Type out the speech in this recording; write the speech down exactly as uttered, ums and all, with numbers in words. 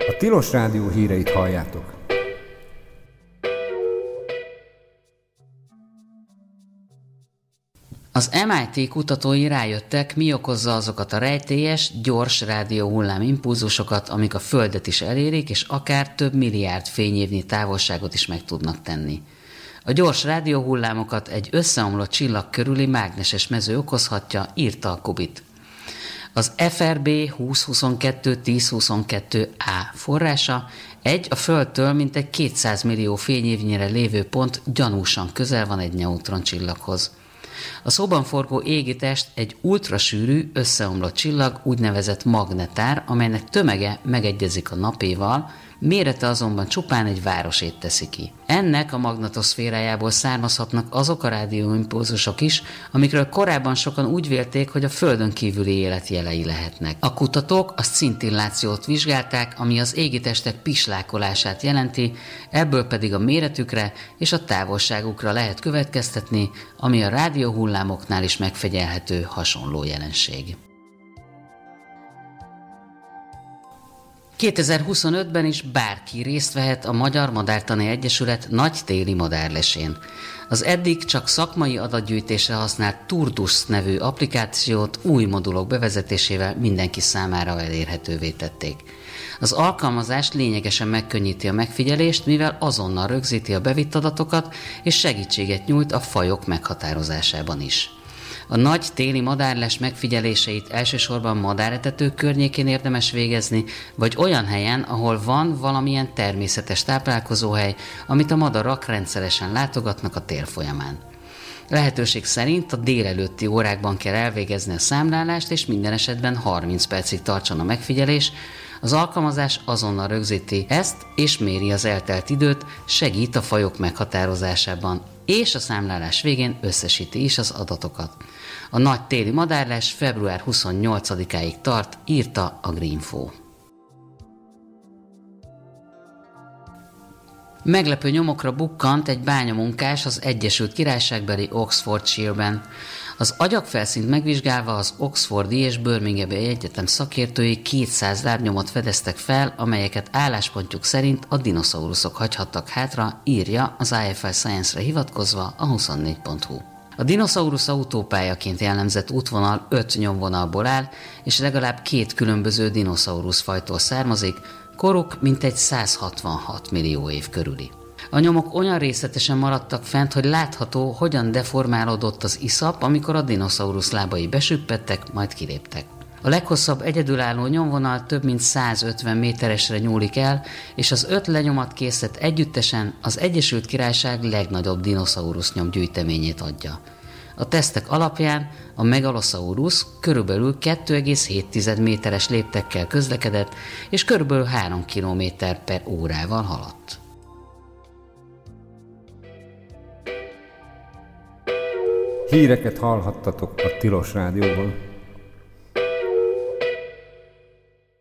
A Tilos Rádió híreit halljátok. Az em i té kutatói rájöttek, mi okozza azokat a rejtélyes, gyors rádióhullám impulzusokat, amik a Földet is elérik, és akár több milliárd fényévnyi távolságot is meg tudnak tenni. A gyors rádióhullámokat egy összeomlott csillag körüli mágneses mező okozhatja, írta a Kubit. Az ef er bé húsz huszonkettő tíz huszonkettő á forrása egy a Földtől mintegy kétszáz millió fényévnyire lévő pont gyanúsan közel van egy neutroncsillaghoz. A szóban forgó égitest egy ultrasűrű, összeomlott csillag, úgynevezett magnetár, amelynek tömege megegyezik a napéval, mérete azonban csupán egy városét teszi ki. Ennek a magnetoszférájából származhatnak azok a rádióimpulzusok is, amikről korábban sokan úgy vélték, hogy a Földön kívüli élet jelei lehetnek. A kutatók a szintillációt vizsgálták, ami az égitestek pislákolását jelenti, ebből pedig a méretükre és a távolságukra lehet következtetni, ami a rádióhullámoknál is megfigyelhető hasonló jelenség. kétezer-huszonötben is bárki részt vehet a Magyar Madártani Egyesület nagy téli madárlesén. Az eddig csak szakmai adatgyűjtésre használt Turdus nevű applikációt új modulok bevezetésével mindenki számára elérhetővé tették. Az alkalmazás lényegesen megkönnyíti a megfigyelést, mivel azonnal rögzíti a bevitt adatokat és segítséget nyújt a fajok meghatározásában is. A nagy téli madárles megfigyeléseit elsősorban madáretetők környékén érdemes végezni, vagy olyan helyen, ahol van valamilyen természetes táplálkozóhely, amit a madarak rendszeresen látogatnak a tél folyamán. Lehetőség szerint a délelőtti órákban kell elvégezni a számlálást, és minden esetben harminc percig tartson a megfigyelés. Az alkalmazás azonnal rögzíti ezt, és méri az eltelt időt, segít a fajok meghatározásában, és a számlálás végén összesíti is az adatokat. A nagy téli madárles február huszonnyolcadikáig tart, írta a Greenfo. Meglepő nyomokra bukkant egy bányamunkás az Egyesült Királyságbeli Oxfordshire-ben. Az agyagfelszínt megvizsgálva az Oxfordi és Birminghami Egyetem szakértői kétszáz lábnyomot fedeztek fel, amelyeket álláspontjuk szerint a dinoszauruszok hagyhattak hátra, írja az i ef i Science-re hivatkozva a huszonnégy pont hu. A dinoszaurusz autópályaként jellemzett útvonal öt nyomvonalból áll, és legalább két különböző dinoszauruszfajtól származik, koruk mintegy száz hatvanhat millió év körüli. A nyomok olyan részletesen maradtak fent, hogy látható, hogyan deformálódott az iszap, amikor a dinoszaurusz lábai besüppettek, majd kiléptek. A leghosszabb egyedülálló nyomvonal több mint százötven méteresre nyúlik el, és az öt lenyomatkészlet együttesen az Egyesült Királyság legnagyobb dinoszaurusz nyomgyűjteményét adja. A tesztek alapján a Megalosaurus körülbelül két egész hét méteres léptekkel közlekedett, és körülbelül három kilométer per órával haladt. Híreket hallhattatok a Tilos Rádióból.